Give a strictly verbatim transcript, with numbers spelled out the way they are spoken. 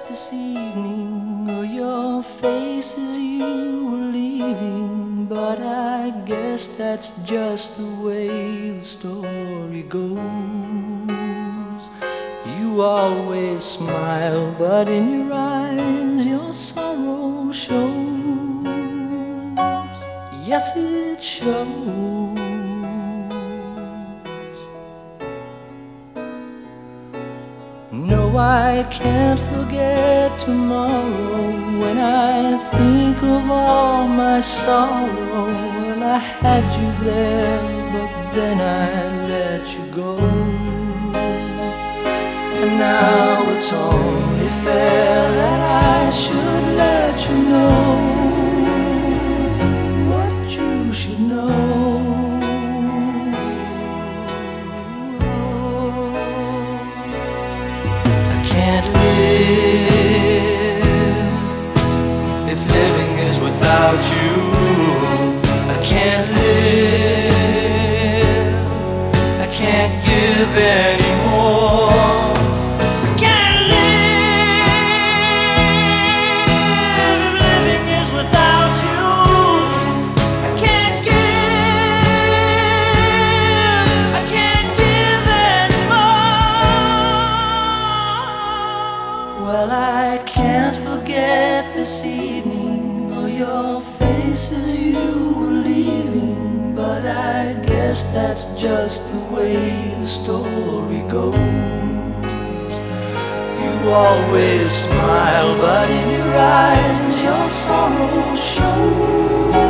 this evening, or your face as you were leaving, but I guess that's just the way the story goes. You always smile, but in your eyes your sorrow shows. Yes, it shows. No, I can't forget tomorrow. When I think of all my sorrow, well, I had you there, but then I let you go. And now it's only fair that I should let you know what you should know. Can't live if living is without you. I can't live, I can't give anymore. I can't live if living is without you. I can't give, I can't give anymore. Well, I can't forget this evening, or your face as you were leaving, but I guess that's just the way the story goes. You always smile, but in your eyes your sorrow shows.